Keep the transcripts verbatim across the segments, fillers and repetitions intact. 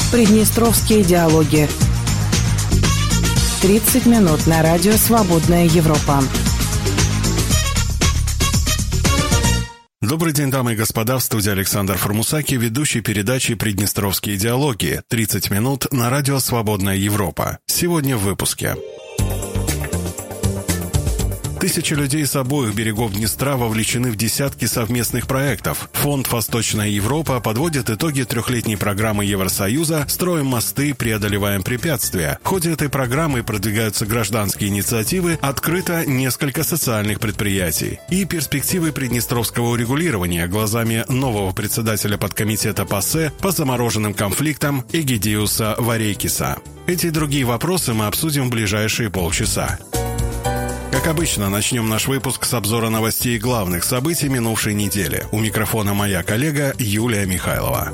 Приднестровские диалоги. тридцать минут на радио «Свободная Европа». Добрый день, дамы и господа, в студии Александр Формусаки, ведущий передачи «Приднестровские диалоги». тридцать минут на радио «Свободная Европа». Сегодня в выпуске. Тысячи людей с обоих берегов Днестра вовлечены в десятки совместных проектов. Фонд «Восточная Европа» подводит итоги трехлетней программы Евросоюза «Строим мосты, преодолеваем препятствия». В ходе этой программы продвигаются гражданские инициативы, открыто несколько социальных предприятий. И перспективы приднестровского урегулирования глазами нового председателя подкомитета ПАСЕ по замороженным конфликтам Эгидиуса Варейкиса. Эти и другие вопросы мы обсудим в ближайшие полчаса. Как обычно, начнем наш выпуск с обзора новостей главных событий минувшей недели. У микрофона моя коллега Юлия Михайлова.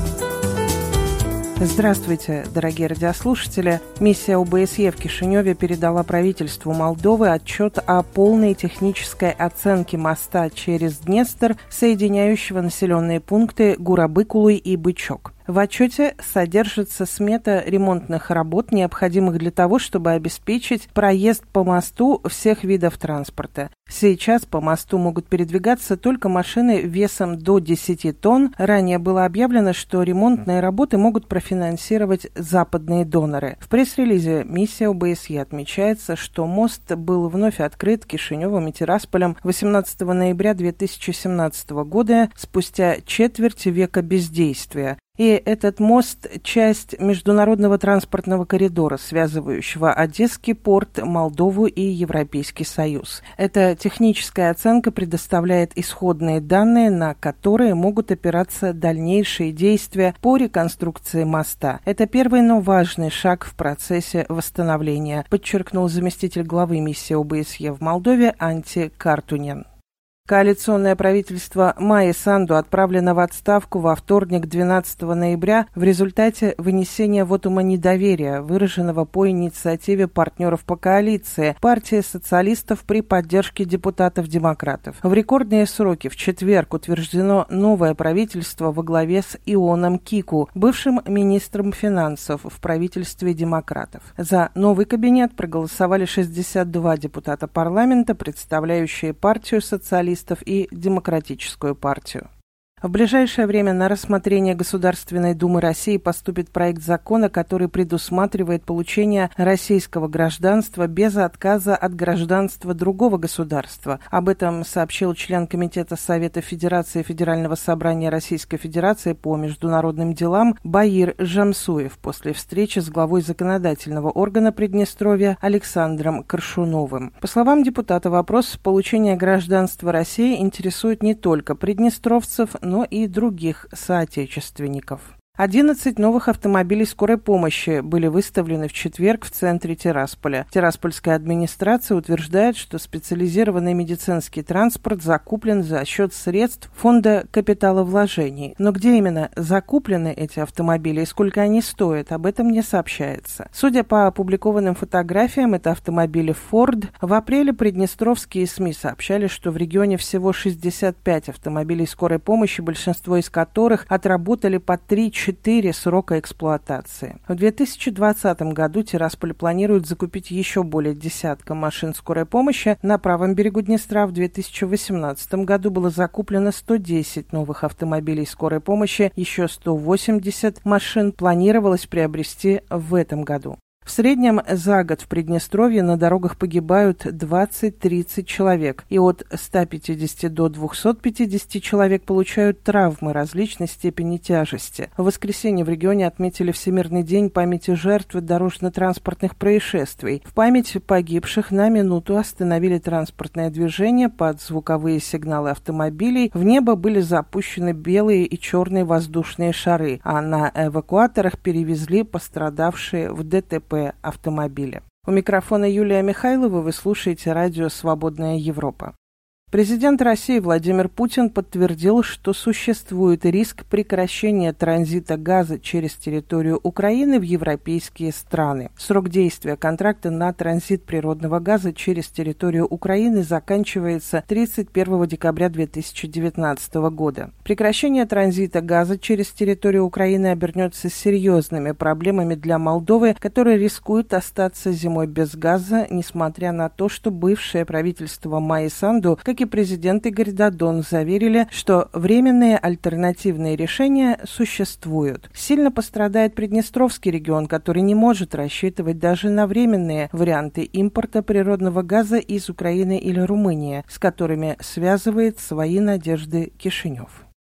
Здравствуйте, дорогие радиослушатели. Миссия ОБСЕ в Кишиневе передала правительству Молдовы отчет о полной технической оценке моста через Днестр, соединяющего населенные пункты Гурабыкулы и Бычок. В отчете содержится смета ремонтных работ, необходимых для того, чтобы обеспечить проезд по мосту всех видов транспорта. Сейчас по мосту могут передвигаться только машины весом до десяти тонн. Ранее было объявлено, что ремонтные работы могут профинансировать западные доноры. В пресс-релизе миссия ОБСЕ отмечается, что мост был вновь открыт Кишиневым и Тирасполем восемнадцатого ноября две тысячи семнадцатого года, спустя четверть века бездействия. И этот мост – часть международного транспортного коридора, связывающего Одесский порт, Молдову и Европейский Союз. Эта техническая оценка предоставляет исходные данные, на которые могут опираться дальнейшие действия по реконструкции моста. Это первый, но важный шаг в процессе восстановления, подчеркнул заместитель главы миссии ОБСЕ в Молдове Анти Картунен. Коалиционное правительство Майи Санду отправлено в отставку во вторник, двенадцатого ноября, в результате вынесения вотума недоверия, выраженного по инициативе партнеров по коалиции, партии социалистов при поддержке депутатов-демократов. В рекордные сроки в четверг утверждено новое правительство во главе с Ионом Кику, бывшим министром финансов в правительстве демократов. За новый кабинет проголосовали шестьдесят два депутата парламента, представляющие партию социалистов и Демократическую партию. В ближайшее время на рассмотрение Государственной Думы России поступит проект закона, который предусматривает получение российского гражданства без отказа от гражданства другого государства. Об этом сообщил член Комитета Совета Федерации Федерального собрания Российской Федерации по международным делам Баир Жамсуев после встречи с главой законодательного органа Приднестровья Александром Коршуновым. По словам депутата, вопрос получения гражданства России интересует не только приднестровцев, но и других соотечественников. одиннадцать новых автомобилей скорой помощи были выставлены в четверг в центре Тирасполя. Тираспольская администрация утверждает, что специализированный медицинский транспорт закуплен за счет средств фонда капиталовложений. Но где именно закуплены эти автомобили и сколько они стоят, об этом не сообщается. Судя по опубликованным фотографиям, это автомобили Ford. В апреле приднестровские СМИ сообщали, что в регионе всего шестьдесят пять автомобилей скорой помощи, большинство из которых отработали по три-четыре срока эксплуатации. В две тысячи двадцатом году Тирасполь планирует закупить еще более десятка машин скорой помощи. На правом берегу Днестра в две тысячи восемнадцатом году было закуплено сто десять новых автомобилей скорой помощи, еще сто восемьдесят машин планировалось приобрести в этом году. В среднем за год в Приднестровье на дорогах погибают двадцать-тридцать человек, и от ста пятидесяти до двухсот пятидесяти человек получают травмы различной степени тяжести. В воскресенье в регионе отметили Всемирный день памяти жертв дорожно-транспортных происшествий. В память погибших на минуту остановили транспортное движение под звуковые сигналы автомобилей. В небо были запущены белые и черные воздушные шары, а на эвакуаторах перевезли пострадавшие в ДТП автомобиля. У микрофона Юлия Михайлова, вы слушаете радио «Свободная Европа». Президент России Владимир Путин подтвердил, что существует риск прекращения транзита газа через территорию Украины в европейские страны. Срок действия контракта на транзит природного газа через территорию Украины заканчивается тридцать первого декабря две тысячи девятнадцатого года. Прекращение транзита газа через территорию Украины обернется серьезными проблемами для Молдовы, которая рискует остаться зимой без газа, несмотря на то, что бывшее правительство Майи Санду, как и президент Игорь Додон, заверили, что временные альтернативные решения существуют. Сильно пострадает Приднестровский регион, который не может рассчитывать даже на временные варианты импорта природного газа из Украины или Румынии, с которыми связывает свои надежды Кишинев.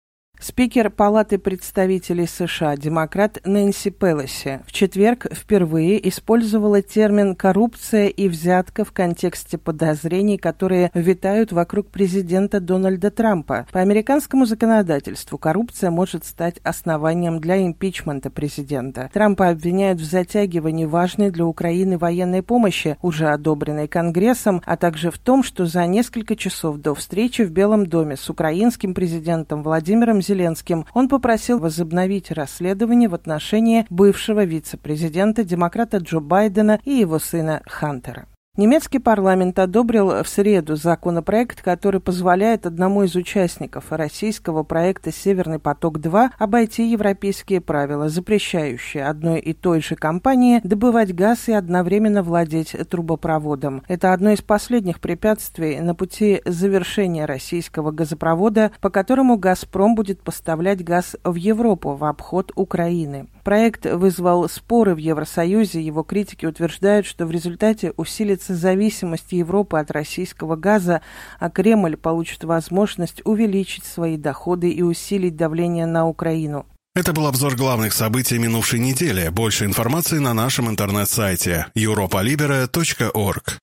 Спикер Палаты представителей США, демократ Нэнси Пелоси, в четверг впервые использовала термин «коррупция» и «взятка» в контексте подозрений, которые витают вокруг президента Дональда Трампа. По американскому законодательству коррупция может стать основанием для импичмента президента. Трампа обвиняют в затягивании важной для Украины военной помощи, уже одобренной Конгрессом, а также в том, что за несколько часов до встречи в Белом доме с украинским президентом Владимиром Зеленским он попросил возобновить расследование в отношении бывшего вице-президента демократа Джо Байдена и его сына Хантера. Немецкий парламент одобрил в среду законопроект, который позволяет одному из участников российского проекта «Северный поток-два» обойти европейские правила, запрещающие одной и той же компании добывать газ и одновременно владеть трубопроводом. Это одно из последних препятствий на пути завершения российского газопровода, по которому «Газпром» будет поставлять газ в Европу в обход Украины. Проект вызвал споры в Евросоюзе. Его критики утверждают, что в результате усилится зависимость Европы от российского газа, а Кремль получит возможность увеличить свои доходы и усилить давление на Украину. Это был обзор главных событий минувшей недели. Больше информации на нашем интернет-сайте юропа либера точка орг.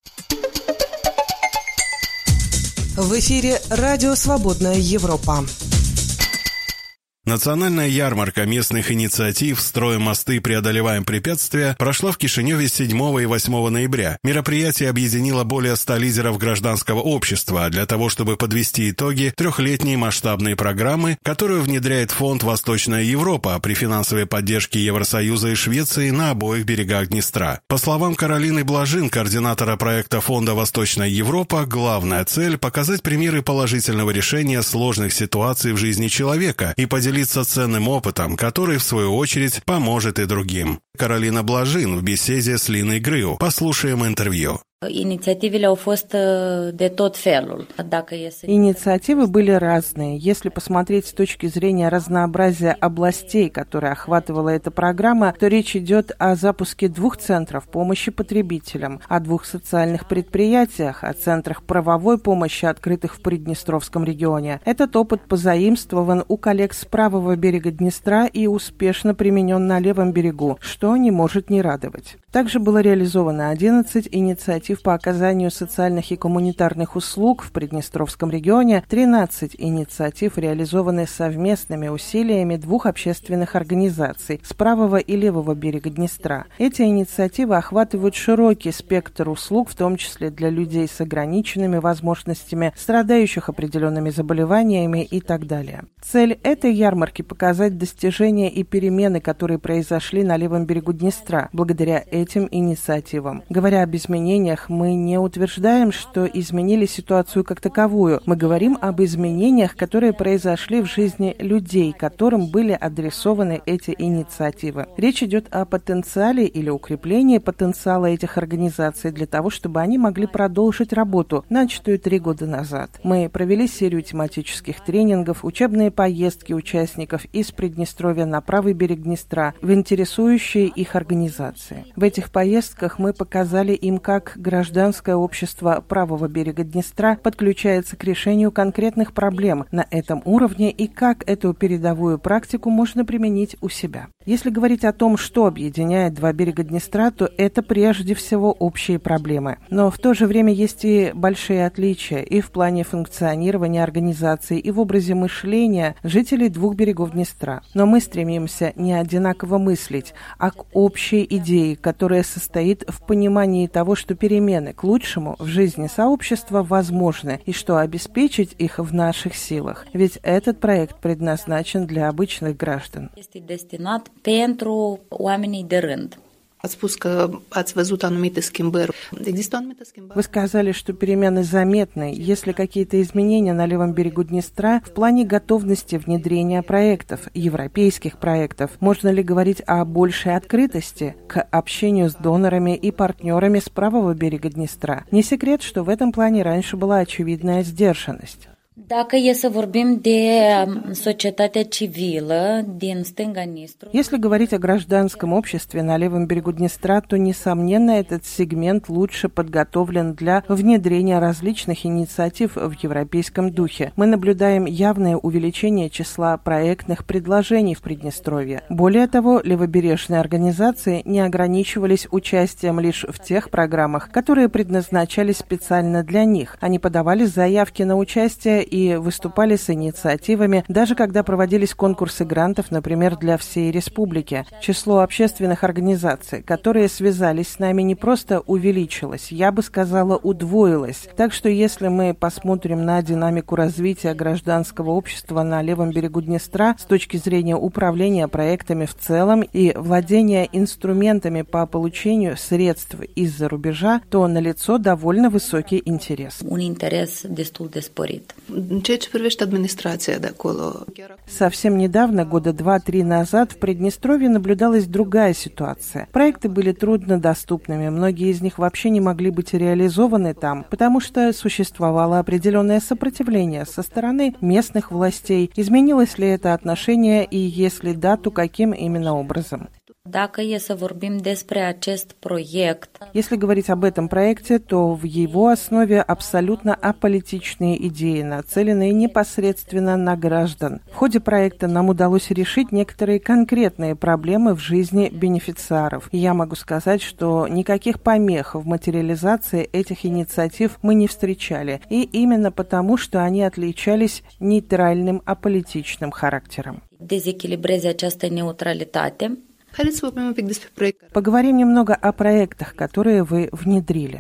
В эфире радио «Свободная Европа». Национальная ярмарка местных инициатив «Строим мосты, преодолеваем препятствия» прошла в Кишиневе седьмого и восьмого ноября. Мероприятие объединило более ста лидеров гражданского общества для того, чтобы подвести итоги трехлетней масштабной программы, которую внедряет фонд «Восточная Европа» при финансовой поддержке Евросоюза и Швеции на обоих берегах Днестра. По словам Каролины Блажин, координатора проекта фонда «Восточная Европа», главная цель – показать примеры положительного решения сложных ситуаций в жизни человека и поделиться делиться ценным опытом, который, в свою очередь, поможет и другим. Каролина Блажин в беседе с Линой Грâu. Послушаем интервью. Inițiativele au fost de tot felul. Dacă e să... Инициативы были разные. Если посмотреть с точки зрения разнообразия областей, которые охватывала эта программа, то речь идет о запуске двух центров помощи потребителям, о двух социальных предприятиях, о центрах правовой помощи, открытых в Приднестровском регионе. Этот опыт позаимствован у коллег с правого берега Днестра и успешно применен на левом берегу, что не может не радовать. Также было реализовано одиннадцать инициатив по оказанию социальных и гуманитарных услуг в Приднестровском регионе, тринадцать инициатив реализованы совместными усилиями двух общественных организаций с правого и левого берега Днестра. Эти инициативы охватывают широкий спектр услуг, в том числе для людей с ограниченными возможностями, страдающих определенными заболеваниями и так далее. Цель этой ярмарки – показать достижения и перемены, которые произошли на левом берегу Днестра, благодаря этим инициативам. Говоря об изменениях, мы не утверждаем, что изменили ситуацию как таковую. Мы говорим об изменениях, которые произошли в жизни людей, которым были адресованы эти инициативы. Речь идет о потенциале или укреплении потенциала этих организаций для того, чтобы они могли продолжить работу, начатую три года назад. Мы провели серию тематических тренингов, учебные поездки участников из Приднестровья на правый берег Днестра в интересующие их организации. В этих поездках мы показали им, как гражданское общество правого берега Днестра подключается к решению конкретных проблем на этом уровне и как эту передовую практику можно применить у себя. Если говорить о том, что объединяет два берега Днестра, то это прежде всего общие проблемы. Но в то же время есть и большие отличия и в плане функционирования организации, и в образе мышления жителей двух берегов Днестра. Но мы стремимся не одинаково мыслить, а к общей идее, которая которая состоит в понимании того, что перемены к лучшему в жизни сообщества возможны и что обеспечить их в наших силах. Ведь этот проект предназначен для обычных граждан. Вы сказали, что перемены заметны. Есть ли какие-то изменения на левом берегу Днестра в плане готовности внедрения проектов, европейских проектов? Можно ли говорить о большей открытости к общению с донорами и партнерами с правого берега Днестра? Не секрет, что в этом плане раньше была очевидная сдержанность. Если говорить о гражданском обществе на левом берегу Днестра, то, несомненно, этот сегмент лучше подготовлен для внедрения различных инициатив в европейском духе. Мы наблюдаем явное увеличение числа проектных предложений в Приднестровье. Более того, левобережные организации не ограничивались участием лишь в тех программах, которые предназначались специально для них. Они подавали заявки на участие и выступали с инициативами, даже когда проводились конкурсы грантов, например, для всей республики. Число общественных организаций, которые связались с нами, не просто увеличилось, я бы сказала, удвоилось. Так что если мы посмотрим на динамику развития гражданского общества на левом берегу Днестра с точки зрения управления проектами в целом и владения инструментами по получению средств из-за рубежа, то налицо довольно высокий интерес. Un interes destul de sporit. Совсем недавно, года два-три назад, в Приднестровье наблюдалась другая ситуация. Проекты были труднодоступными, многие из них вообще не могли быть реализованы там, потому что существовало определенное сопротивление со стороны местных властей. Изменилось ли это отношение и если да, то каким именно образом? Если говорить об этом проекте, то в его основе абсолютно аполитичные идеи, нацеленные непосредственно на граждан. В ходе проекта нам удалось решить некоторые конкретные проблемы в жизни бенефициаров. И я могу сказать, что никаких помех в материализации этих инициатив мы не встречали. И именно потому, что они отличались нейтральным аполитичным характером. Поговорим немного о проектах, которые вы внедрили.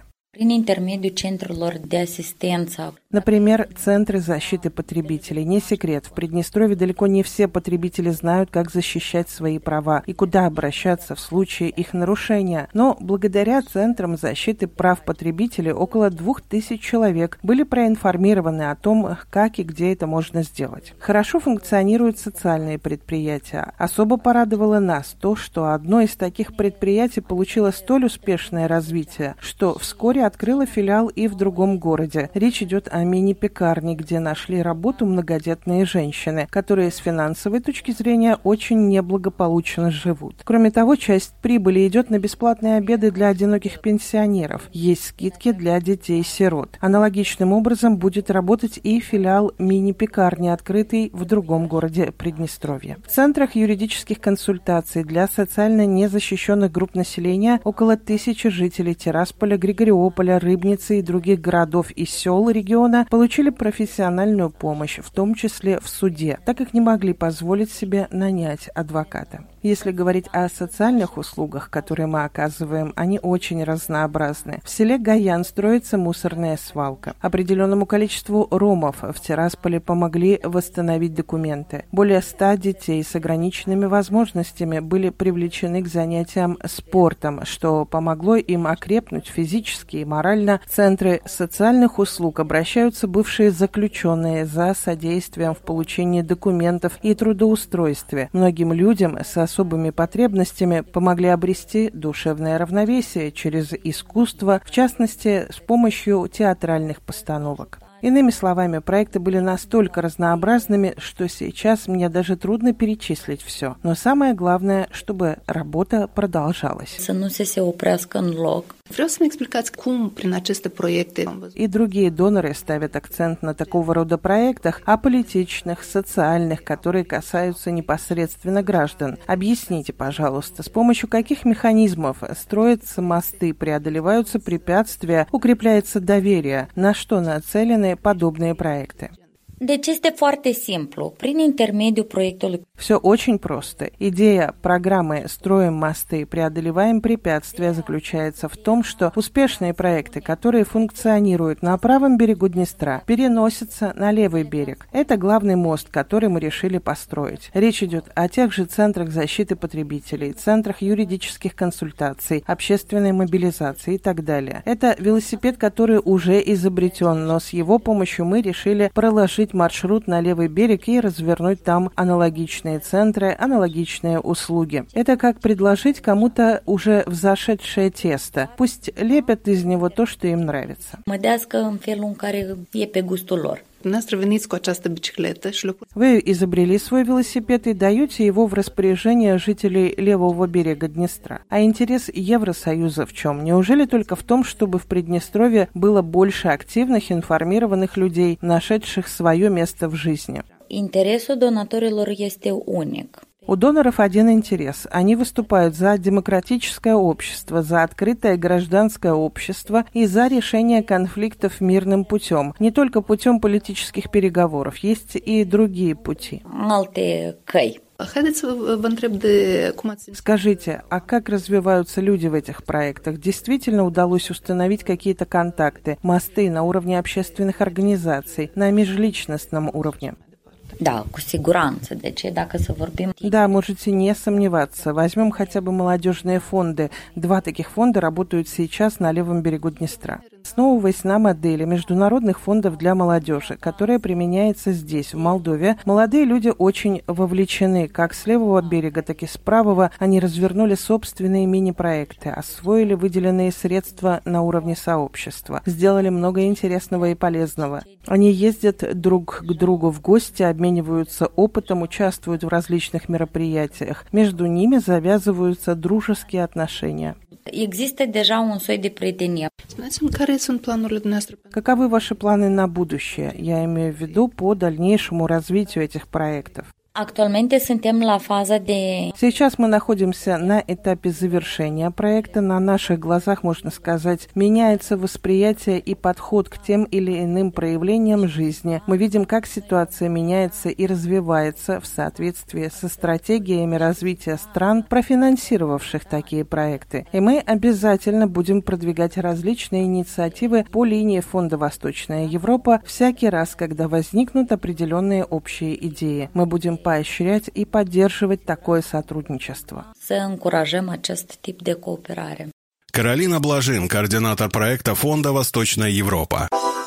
Например, центры защиты потребителей. Не секрет, в Приднестровье далеко не все потребители знают, как защищать свои права и куда обращаться в случае их нарушения. Но благодаря центрам защиты прав потребителей около двух тысяч человек были проинформированы о том, как и где это можно сделать. Хорошо функционируют социальные предприятия. Особо порадовало нас то, что одно из таких предприятий получило столь успешное развитие, что вскоре открыла филиал и в другом городе. Речь идет о мини-пекарне, где нашли работу многодетные женщины, которые с финансовой точки зрения очень неблагополучно живут. Кроме того, часть прибыли идет на бесплатные обеды для одиноких пенсионеров. Есть скидки для детей-сирот. Аналогичным образом будет работать и филиал мини-пекарни, открытый в другом городе Приднестровья. В центрах юридических консультаций для социально незащищенных групп населения около тысячи жителей Тирасполя, Григориополя, Рыбницы и других городов и сел региона получили профессиональную помощь, в том числе в суде, так как не могли позволить себе нанять адвоката. Если говорить о социальных услугах, которые мы оказываем, они очень разнообразны. В селе Гаян строится мусорная свалка. Определенному количеству ромов в Тирасполе помогли восстановить документы. Более ста детей с ограниченными возможностями были привлечены к занятиям спортом, что помогло им окрепнуть физически и морально. В центры социальных услуг обращаются бывшие заключенные за содействием в получении документов и трудоустройстве. Многим людям с особыми потребностями помогли обрести душевное равновесие через искусство, в частности, с помощью театральных постановок. Иными словами, проекты были настолько разнообразными, что сейчас мне даже трудно перечислить все. Но самое главное, чтобы работа продолжалась. И другие доноры ставят акцент на такого рода проектах, аполитичных, социальных, которые касаются непосредственно граждан. Объясните, пожалуйста, с помощью каких механизмов строятся мосты, преодолеваются препятствия, укрепляется доверие, на что нацелены подобные проекты? Deci este foarte simplu. Prin intermediul proiectului. Все очень просто. Идея программы «Строим мосты, преодолеваем препятствия» заключается в том, что успешные проекты, которые функционируют на правом берегу Днестра, переносятся на левый берег. Это главный мост, который мы решили построить. Речь идет о тех же центрах защиты потребителей, центрах юридических консультаций, общественной мобилизации и так далее. Это велосипед, который уже изобретен, но с его помощью мы решили проложить маршрут на левый берег и развернуть там аналогичные центры, аналогичные услуги. Это как предложить кому-то уже взошедшее тесто. Пусть лепят из него то, что им нравится. Вы изобрели свой велосипед и даете его в распоряжение жителей левого берега Днестра. А интерес Евросоюза в чем? Неужели только в том, чтобы в Приднестровье было больше активных, информированных людей, нашедших свое место в жизни? Интересul donatorilor este unic. У доноров один интерес. Они выступают за демократическое общество, за открытое гражданское общество и за решение конфликтов мирным путем. Не только путем политических переговоров. Есть и другие пути. Alte căi. Скажите, а как развиваются люди в этих проектах? Действительно удалось установить какие-то контакты, мосты на уровне общественных организаций, на межличностном уровне? Да, cu siguranță. De ce? Dacă să vorbim... Да, можете не сомневаться. Возьмем хотя бы молодежные фонды. Два таких фонда работают сейчас на левом берегу Днестра. Основываясь на модели международных фондов для молодежи, которая применяется здесь, в Молдове, молодые люди очень вовлечены. Как с левого берега, так и с правого они развернули собственные мини-проекты, освоили выделенные средства на уровне сообщества, сделали много интересного и полезного. Они ездят друг к другу в гости, обмениваются опытом, участвуют в различных мероприятиях. Между ними завязываются дружеские отношения. Există deja un soi de prietenie. Каковы ваши планы на будущее? Я имею в виду по дальнейшему развитию этих проектов. Actualmente suntem la faza de... Сейчас мы находимся на этапе завершения проекта. На наших глазах, можно сказать, меняется восприятие и подход к тем или иным проявлениям жизни. Мы видим, как ситуация меняется и развивается в соответствии со стратегиями развития стран, профинансировавших такие проекты. И мы обязательно будем продвигать различные инициативы по линии Фонда «Восточная Европа» всякий раз, когда возникнут определенные общие идеи. Мы будем поощрять и поддерживать такое сотрудничество. Să încurajăm acest tip de cooperare. Каролина Блажин, координатор проекта Фонда «Восточная Европа».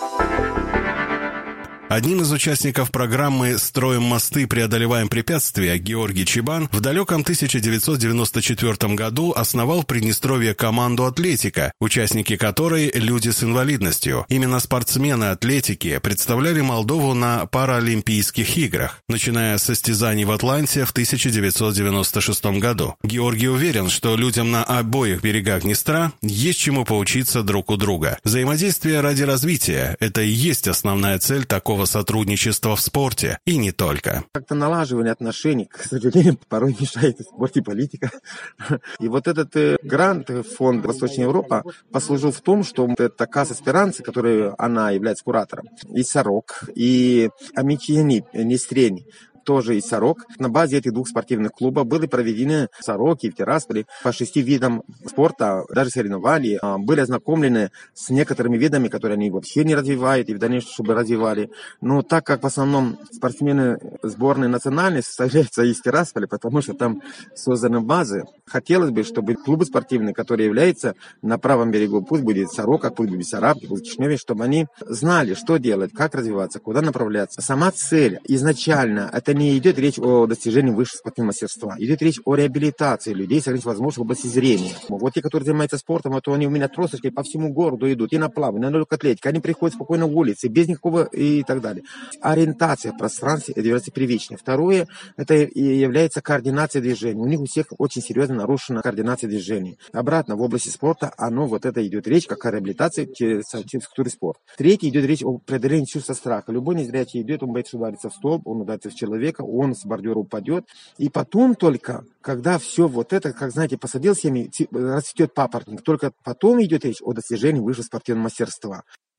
Одним из участников программы «Строим мосты, преодолеваем препятствия» Георгий Чебан в далеком тысяча девятьсот девяносто четвёртом году основал в Приднестровье команду «Атлетика», участники которой – люди с инвалидностью. Именно спортсмены атлетики представляли Молдову на Паралимпийских играх, начиная с состязаний в Атланте в тысяча девятьсот девяносто шестом году. Георгий уверен, что людям на обоих берегах Днестра есть чему поучиться друг у друга. Взаимодействие ради развития – это и есть основная цель такого сотрудничества в спорте, и не только. Как-то налаживание отношений, к сожалению, порой мешает в спорте политика. И вот этот э, грант фонда «Восточная Европа» послужил в том, что это Каса Эсперанцы, которой она является куратором, и Сорок, и Амичиени, Нестрень, тоже и Сорок. На базе этих двух спортивных клубов были проведены в Сороке и в Тирасполе по шести видам спорта, даже соревнования, были ознакомлены с некоторыми видами, которые они вообще не развивают и в дальнейшем, чтобы развивали. Но так как в основном спортсмены сборной национальной составляются из Тирасполя, потому что там созданы базы, хотелось бы, чтобы клубы спортивные, которые являются на правом берегу, пусть будет Сорока, пусть будет Бессарабки, пусть Кишиневе, чтобы они знали, что делать, как развиваться, куда направляться. Сама цель изначально, это не идет речь о достижении высшего спортивного мастерства. Идет речь о реабилитации людей с ограниченными возможностями в области зрения. Вот те, которые занимаются спортом, вот они у меня тросточкой по всему городу идут, и на плавание, на легкоатлетику. Они приходят спокойно в улице, без никакого и так далее. Ориентация в пространстве является первичной. Второе, это является координация движений. У них у всех очень серьезно нарушена координация движений. Обратно, в области спорта, оно вот это идет речь, как о реабилитации через структуры спорта. Третье, идет речь о преодолении чувства страха. Любой незрячий идет, он боится удариться в столб, он ударится в человека, он с бордюра упадет. И потом только, когда все вот это, как знаете, посадил семьи, расцветет папоротник, только потом идет речь о достижении высшего спортивного мастерства.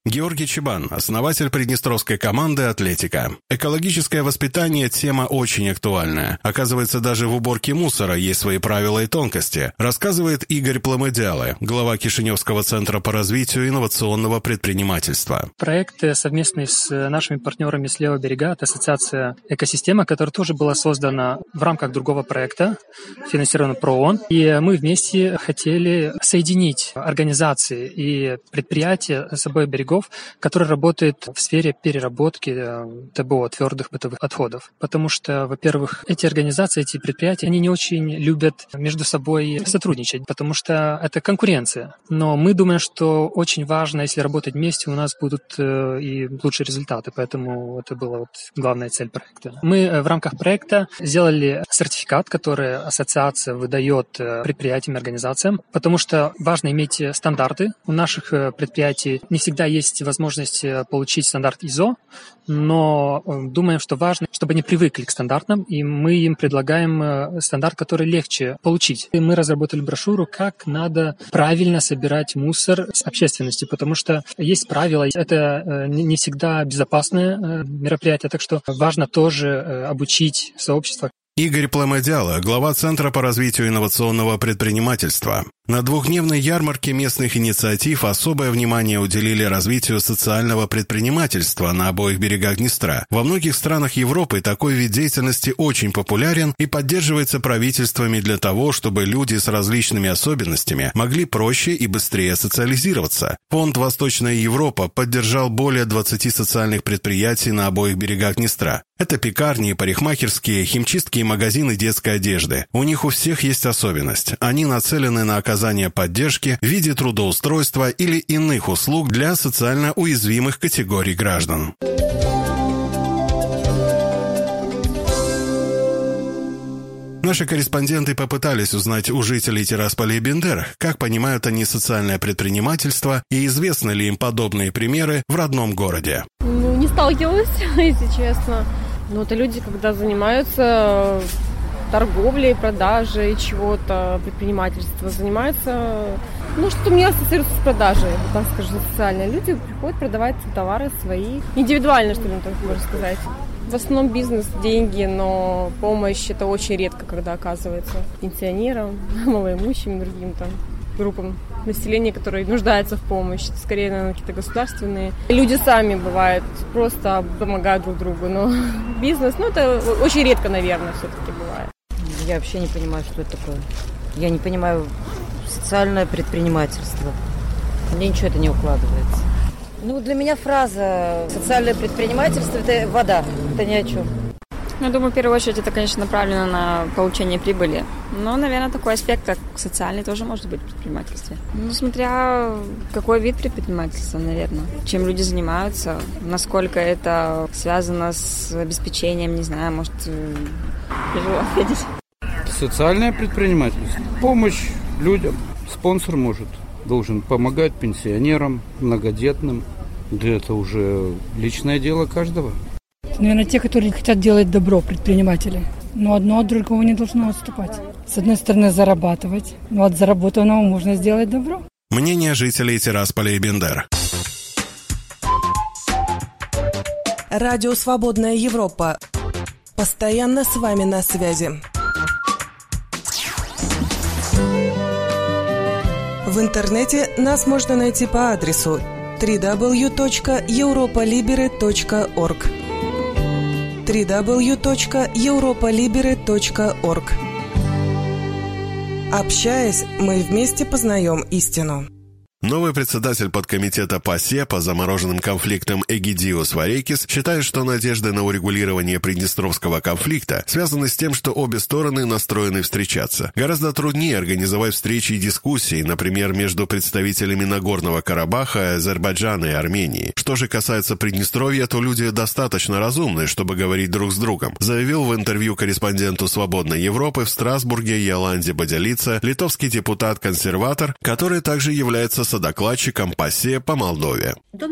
Георгий Чебан, основатель приднестровской команды «Атлетика». Экологическое воспитание – тема очень актуальная. Оказывается, даже в уборке мусора есть свои правила и тонкости, рассказывает Игорь Пламедялы, глава Кишиневского центра по развитию инновационного предпринимательства. Проект совместный с нашими партнерами с левого берега, это ассоциация «Экосистема», которая тоже была создана в рамках другого проекта, финансирована ПРООН. И мы вместе хотели соединить организации и предприятия с обоих берегов, которые работают в сфере переработки ТБО, твердых бытовых отходов. Потому что, во-первых, эти организации, эти предприятия, они не очень любят между собой сотрудничать, потому что это конкуренция. Но мы думаем, что очень важно, если работать вместе, у нас будут и лучшие результаты. Поэтому это была вот главная цель проекта. Мы в рамках проекта сделали сертификат, который ассоциация выдает предприятиям и организациям, потому что важно иметь стандарты. У наших предприятий не всегда есть возможность получить стандарт ай эс о, но думаем, что важно, чтобы они привыкли к стандартам, и мы им предлагаем стандарт, который легче получить. И мы разработали брошюру, как надо правильно собирать мусор с общественности, потому что есть правила, это не всегда безопасное мероприятие, так что важно тоже обучить сообщество. Игорь Пламедялы, глава Центра по развитию инновационного предпринимательства. На двухдневной ярмарке местных инициатив особое внимание уделили развитию социального предпринимательства на обоих берегах Днестра. Во многих странах Европы такой вид деятельности очень популярен и поддерживается правительствами для того, чтобы люди с различными особенностями могли проще и быстрее социализироваться. Фонд «Восточная Европа» поддержал более двадцати социальных предприятий на обоих берегах Днестра. Это пекарни, парикмахерские, химчистки и магазины детской одежды. У них у всех есть особенность. Они нацелены на оказание поддержки в виде трудоустройства или иных услуг для социально уязвимых категорий граждан. Наши корреспонденты попытались узнать у жителей Тирасполя и Бендер, как понимают они социальное предпринимательство и известны ли им подобные примеры в родном городе. Ну, не сталкивалась, если честно. Ну, это люди, когда занимаются торговлей, продажей чего-то, предпринимательством занимаются, ну, что у меня ассоциируется с продажей, так скажем, социальные люди приходят продавать товары свои, индивидуально, что ли, так можно сказать. В основном бизнес, деньги, но помощь это очень редко, когда оказывается пенсионерам, малоимущим, другим там группам населения, которые нуждаются в помощи. Скорее, наверное, какие-то государственные. Люди сами, бывает, просто помогают друг другу, но бизнес, ну, это очень редко, наверное, все-таки бывает. Я вообще не понимаю, что это такое. Я не понимаю социальное предпринимательство. Мне ничего это не укладывается. Ну, для меня фраза «социальное предпринимательство» – это вода, это ни о чем. Я думаю, в первую очередь, это, конечно, направлено на получение прибыли. Но, наверное, такой аспект, как социальный, тоже может быть в предпринимательстве. Ну, смотря какой вид предпринимательства, наверное. Чем люди занимаются, насколько это связано с обеспечением, не знаю, может, тяжело ответить. Социальное предпринимательство. Помощь людям. Спонсор может, должен помогать пенсионерам, многодетным. Да это уже личное дело каждого. Наверное, те, которые хотят делать добро, предприниматели. Но одно от другого не должно отступать. С одной стороны, зарабатывать, но от заработанного можно сделать добро. Мнение жителей Тирасполя и Бендер. Радио «Свободная Европа». Постоянно с вами на связи. В интернете нас можно найти по адресу дабл ю дабл ю дабл ю точка европа либере точка орг. дабл ю дабл ю дабл ю точка европа либере точка орг. Общаясь, мы вместе познаем истину. Новый председатель подкомитета ПАСЕ по замороженным конфликтам Эгидиос Варейкис считает, что надежды на урегулирование приднестровского конфликта связаны с тем, что обе стороны настроены встречаться. Гораздо труднее организовать встречи и дискуссии, например, между представителями Нагорного Карабаха, Азербайджана и Армении. Что же касается Приднестровья, то люди достаточно разумны, чтобы говорить друг с другом, заявил в интервью корреспонденту «Свободной Европы» в Страсбурге Яланде Бадялица, литовский депутат-консерватор, который также является содокладчиком ПАСЕ по Молдове.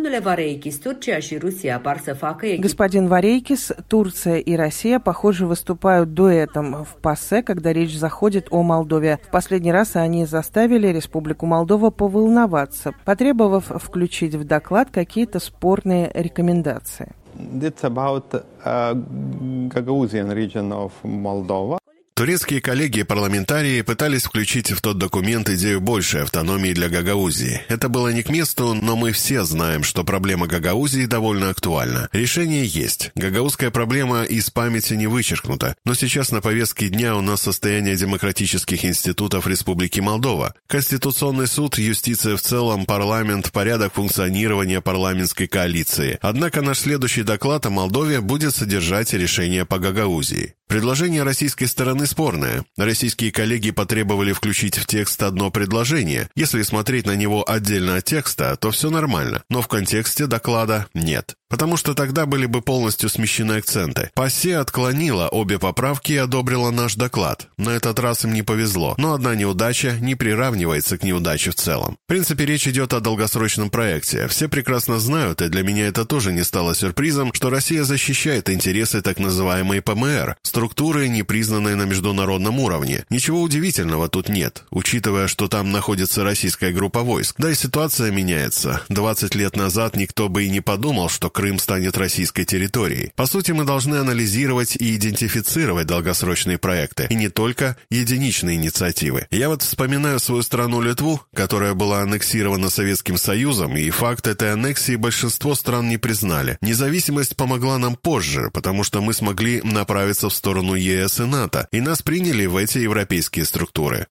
Господин Варейкис, Турция и Россия, похоже, выступают дуэтом в ПАСЕ, когда речь заходит о Молдове. В последний раз они заставили Республику Молдова поволноваться, потребовав включить в доклад какие-то спорные рекомендации. It's about uh, Gagauzien region of Moldova. Турецкие коллеги и парламентарии пытались включить в тот документ идею большей автономии для Гагаузии. Это было не к месту, но мы все знаем, что проблема Гагаузии довольно актуальна. Решение есть. Гагаузская проблема из памяти не вычеркнута. Но сейчас на повестке дня у нас состояние демократических институтов Республики Молдова. Конституционный суд, юстиция в целом, парламент, порядок функционирования парламентской коалиции. Однако наш следующий доклад о Молдове будет содержать решение по Гагаузии. Предложение российской стороны спорное. Российские коллеги потребовали включить в текст одно предложение. Если смотреть на него отдельно от текста, то все нормально, но в контексте доклада нет. Потому что тогда были бы полностью смещены акценты. ПАСЕ отклонила обе поправки и одобрила наш доклад. На этот раз им не повезло, но одна неудача не приравнивается к неудаче в целом. В принципе, речь идет о долгосрочном проекте. Все прекрасно знают, и для меня это тоже не стало сюрпризом, что Россия защищает интересы так называемой ПМР, структуры, не признанной на международном уровне. Ничего удивительного тут нет, учитывая, что там находится российская группа войск. Да и ситуация меняется. двадцать лет назад никто бы и не подумал, что Крым станет российской территорией. По сути, мы должны анализировать и идентифицировать долгосрочные проекты, и не только единичные инициативы. Я вот вспоминаю свою страну Литву, которая была аннексирована Советским Союзом, и факт этой аннексии большинство стран не признали. Независимость помогла нам позже, потому что мы смогли направиться в сторону ЕС и НАТО, и нас приняли в эти европейские структуры.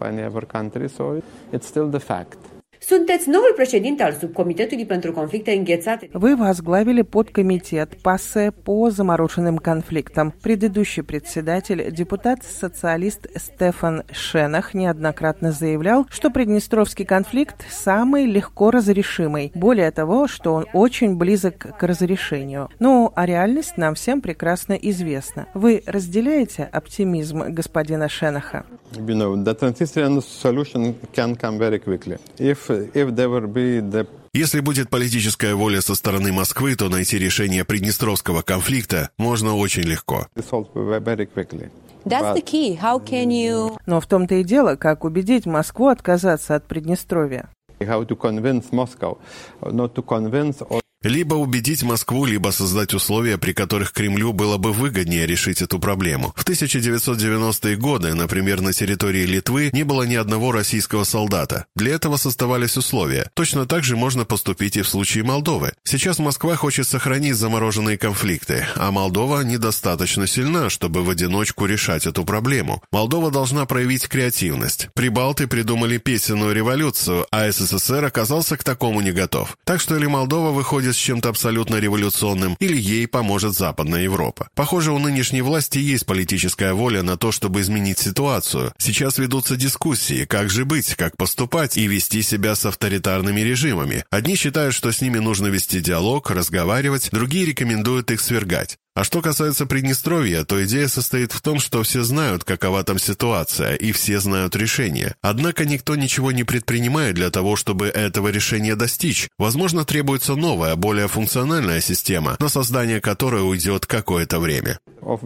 Sunteți noul președinte al Subcomitetului pentru conflicte înghețate. Вы возглавили подкомитет ПАСЕ по замороженным конфликтам. Предыдущий председатель, депутат-социалист Стефан Шенах, неоднократно заявлял, что Приднестровский конфликт самый легко разрешимый. Более того, что он очень близок к разрешению. Ну, а реальность нам всем прекрасно известна. Вы разделяете оптимизм господина Шенаха? You know, the transition solution can come very quickly. If if there will be the Если будет политическая воля со стороны Москвы, то найти решение Приднестровского конфликта можно очень легко. That's the key. How can you... Но в том-то и дело, как убедить Москву отказаться от Приднестровья. How to convince Moscow, not to convince or... Либо убедить Москву, либо создать условия, при которых Кремлю было бы выгоднее решить эту проблему. В тысяча девятьсот девяностые годы, например, на территории Литвы не было ни одного российского солдата. Для этого создавались условия. Точно так же можно поступить и в случае Молдовы. Сейчас Москва хочет сохранить замороженные конфликты, а Молдова недостаточно сильна, чтобы в одиночку решать эту проблему. Молдова должна проявить креативность. Прибалты придумали песенную революцию, а СССР оказался к такому не готов. Так что или Молдова выходит с чем-то абсолютно революционным, или ей поможет Западная Европа. Похоже, у нынешней власти есть политическая воля на то, чтобы изменить ситуацию. Сейчас ведутся дискуссии, как же быть, как поступать и вести себя с авторитарными режимами. Одни считают, что с ними нужно вести диалог, разговаривать, другие рекомендуют их свергать. А что касается Приднестровья, то идея состоит в том, что все знают, какова там ситуация, и все знают решение. Однако никто ничего не предпринимает для того, чтобы этого решения достичь. Возможно, требуется новая, более функциональная система, на создание которой уйдет какое-то время.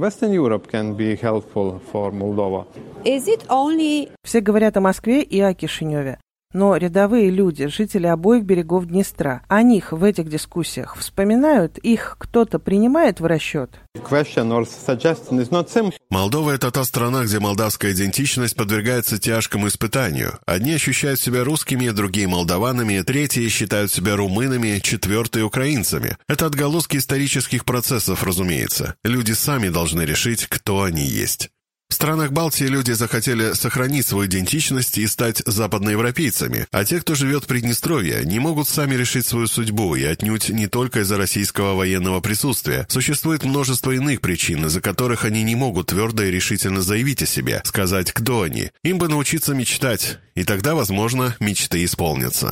Все говорят о Москве и о Кишиневе. Но рядовые люди, жители обоих берегов Днестра, о них в этих дискуссиях вспоминают, их кто-то принимает в расчет? Молдова – это та страна, где молдавская идентичность подвергается тяжкому испытанию. Одни ощущают себя русскими, другие – молдаванами, третьи считают себя румынами, четвертые – украинцами. Это отголоски исторических процессов, разумеется. Люди сами должны решить, кто они есть. В странах Балтии люди захотели сохранить свою идентичность и стать западноевропейцами, а те, кто живет в Приднестровье, не могут сами решить свою судьбу, и отнюдь не только из-за российского военного присутствия. Существует множество иных причин, из-за которых они не могут твердо и решительно заявить о себе, сказать, кто они. Им бы научиться мечтать, и тогда, возможно, мечты исполнятся.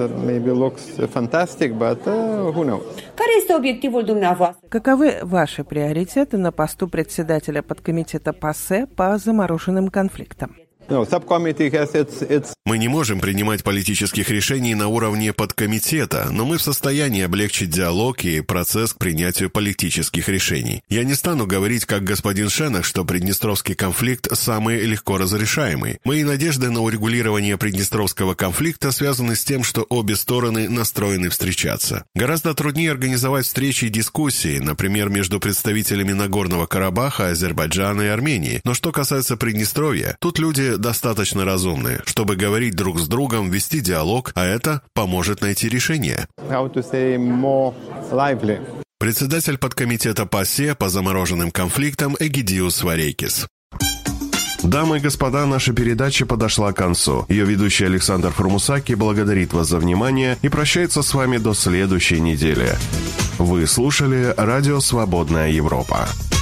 Каковы ваши приоритеты на посту председателя подкомитета ПАСЕ по замороженным конфликтам? Мы не можем принимать политических решений на уровне подкомитета, но мы в состоянии облегчить диалог и процесс к принятию политических решений. Я не стану говорить, как господин Шенах, что Приднестровский конфликт самый легко разрешаемый. Мои надежды на урегулирование Приднестровского конфликта связаны с тем, что обе стороны настроены встречаться. Гораздо труднее организовать встречи и дискуссии, например, между представителями Нагорного Карабаха, Азербайджана и Армении. Но что касается Приднестровья, тут люди достаточно разумные, чтобы говорить друг с другом, вести диалог, а это поможет найти решение. Председатель подкомитета ПАСЕ по замороженным конфликтам Эгидиус Варейкис. Дамы и господа, наша передача подошла к концу. Ее ведущий Александр Формусаки благодарит вас за внимание и прощается с вами до следующей недели. Вы слушали Радио «Свободная Европа».